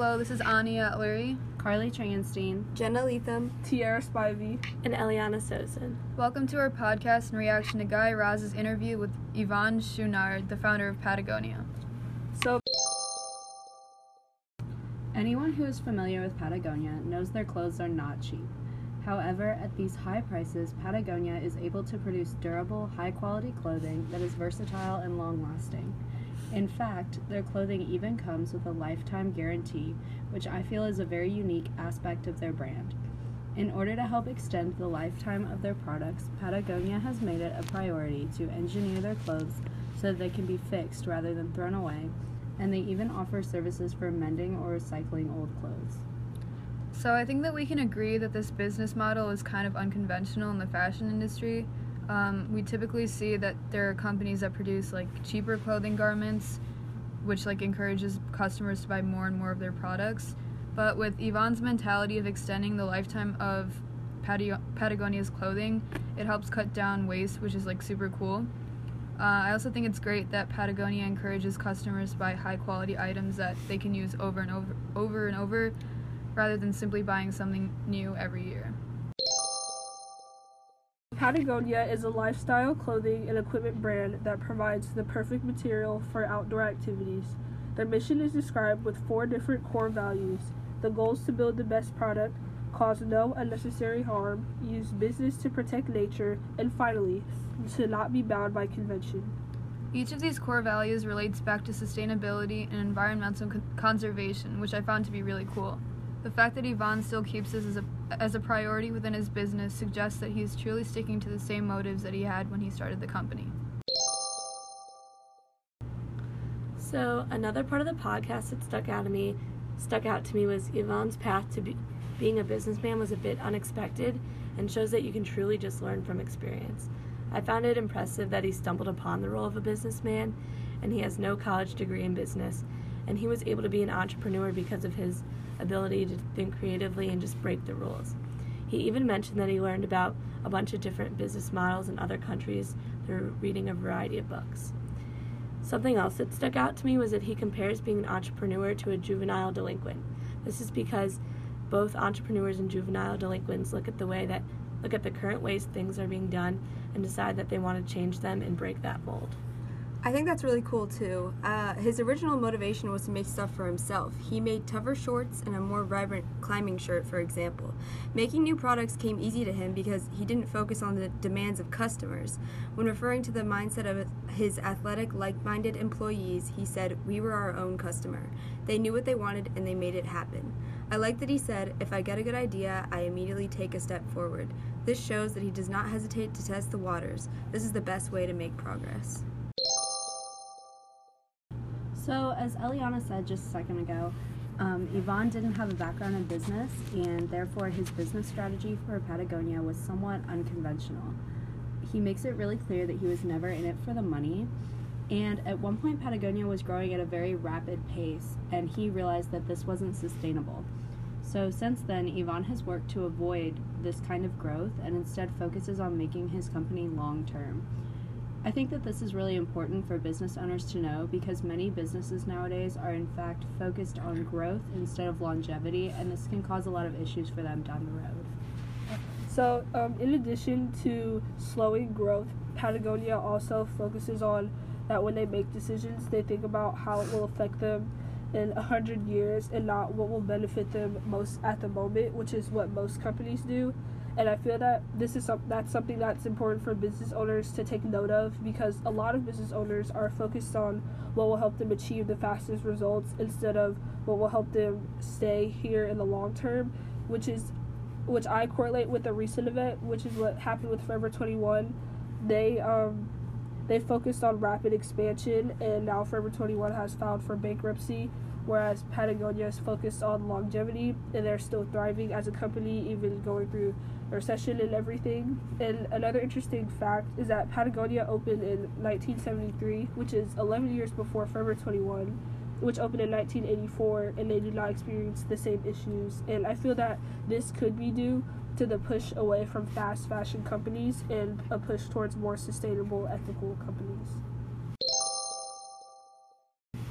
Hello, this is Ania Atleri. Carly Transtein, Jenna Leatham, Tiara Spivey, and Eliana Sosin. Welcome to our podcast in reaction to Guy Raz's interview with Yvon Chouinard, the founder of Patagonia. So, anyone who is familiar with Patagonia knows their clothes are not cheap. However, at these high prices, Patagonia is able to produce durable, high-quality clothing that is versatile and long-lasting. In fact, their clothing even comes with a lifetime guarantee, which I feel is a very unique aspect of their brand. In order to help extend the lifetime of their products, Patagonia has made it a priority to engineer their clothes so that they can be fixed rather than thrown away, and they even offer services for mending or recycling old clothes. So I think that we can agree that this business model is kind of unconventional in the fashion industry. We typically see that there are companies that produce cheaper clothing garments, which encourages customers to buy more and more of their products. But with Yvon's mentality of extending the lifetime of Patagonia's clothing, it helps cut down waste, which is super cool. I also think it's great that Patagonia encourages customers to buy high quality items that they can use over and over, rather than simply buying something new every year. Patagonia is a lifestyle clothing and equipment brand that provides the perfect material for outdoor activities. Their mission is described with 4 different core values. The goal is to build the best product, cause no unnecessary harm, use business to protect nature, and finally, to not be bound by convention. Each of these core values relates back to sustainability and environmental conservation, which I found to be really cool. The fact that Yvon still keeps this as a priority within his business suggests that he is truly sticking to the same motives that he had when he started the company. So another part of the podcast that stuck out to me was Yvon's path to being a businessman was a bit unexpected and shows that you can truly just learn from experience. I found it impressive that he stumbled upon the role of a businessman, and he has no college degree in business, and he was able to be an entrepreneur because of his ability to think creatively and just break the rules. He even mentioned that he learned about a bunch of different business models in other countries through reading a variety of books. Something else that stuck out to me was that he compares being an entrepreneur to a juvenile delinquent. This is because both entrepreneurs and juvenile delinquents look at the current ways things are being done and decide that they want to change them and break that mold. I think that's really cool too. His original motivation was to make stuff for himself. He made tougher shorts and a more vibrant climbing shirt, for example. Making new products came easy to him because he didn't focus on the demands of customers. When referring to the mindset of his athletic, like-minded employees, he said, "We were our own customer. They knew what they wanted and they made it happen." I like that he said, "If I get a good idea, I immediately take a step forward." This shows that he does not hesitate to test the waters. This is the best way to make progress. So, as Eliana said just a second ago, Yvon didn't have a background in business, and therefore his business strategy for Patagonia was somewhat unconventional. He makes it really clear that he was never in it for the money, and at one point Patagonia was growing at a very rapid pace, and he realized that this wasn't sustainable. So since then, Yvon has worked to avoid this kind of growth and instead focuses on making his company long-term. I think that this is really important for business owners to know because many businesses nowadays are in fact focused on growth instead of longevity, and this can cause a lot of issues for them down the road. So, in addition to slowing growth, Patagonia also focuses on that when they make decisions, they think about how it will affect them in 100 years and not what will benefit them most at the moment, which is what most companies do. And I feel that that's something that's important for business owners to take note of, because a lot of business owners are focused on what will help them achieve the fastest results instead of what will help them stay here in the long term, which I correlate with a recent event, which is what happened with Forever 21. They focused on rapid expansion, and now Forever 21 has filed for bankruptcy, whereas Patagonia is focused on longevity, and they're still thriving as a company, even going through a recession and everything. And another interesting fact is that Patagonia opened in 1973, which is 11 years before Forever 21, which opened in 1984, and they did not experience the same issues. And I feel that this could be due to the push away from fast fashion companies and a push towards more sustainable, ethical companies.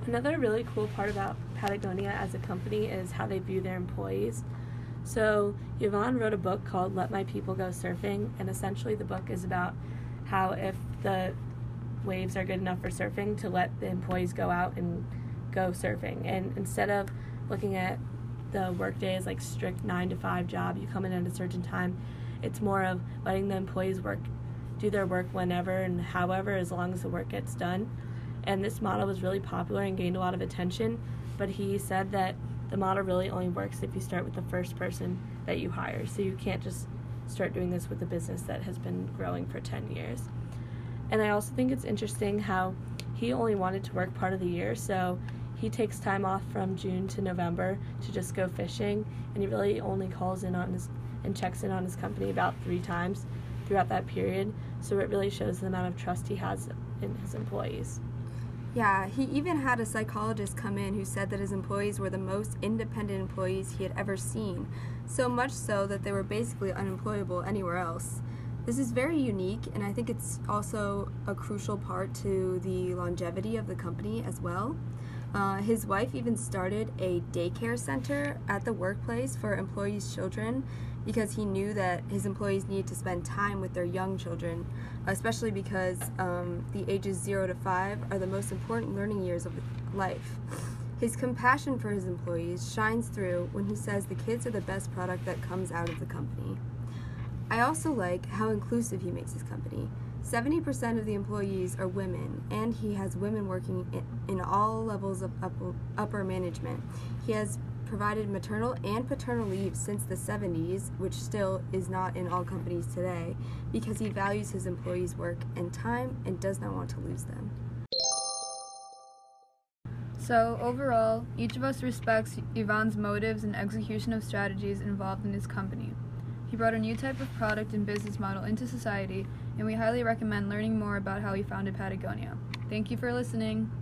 Another really cool part about Patagonia as a company is how they view their employees. So Yvonne wrote a book called Let My People Go Surfing, and essentially the book is about how if the waves are good enough for surfing, to let the employees go out and go surfing. And instead of looking at the workday as like strict 9-to-5 job, you come in at a certain time, it's more of letting the employees do their work whenever and however, as long as the work gets done. And this model was really popular and gained a lot of attention, but he said that the model really only works if you start with the first person that you hire. So you can't just start doing this with a business that has been growing for 10 years. And I also think it's interesting how he only wanted to work part of the year, so he takes time off from June to November to just go fishing, and he really only calls in on and checks in on his company about 3 times throughout that period. So it really shows the amount of trust he has in his employees. Yeah, he even had a psychologist come in who said that his employees were the most independent employees he had ever seen, so much so that they were basically unemployable anywhere else. This is very unique, and I think it's also a crucial part to the longevity of the company as well. His wife even started a daycare center at the workplace for employees' children because he knew that his employees needed to spend time with their young children, especially because the ages 0 to 5 are the most important learning years of life. His compassion for his employees shines through when he says the kids are the best product that comes out of the company. I also like how inclusive he makes his company. 70% of the employees are women, and he has women working in all levels of upper management. He has provided maternal and paternal leave since the 70s, which still is not in all companies today, because he values his employees' work and time and does not want to lose them. So overall, each of us respects Yvonne's motives and execution of strategies involved in his company. He brought a new type of product and business model into society, and we highly recommend learning more about how he founded Patagonia. Thank you for listening.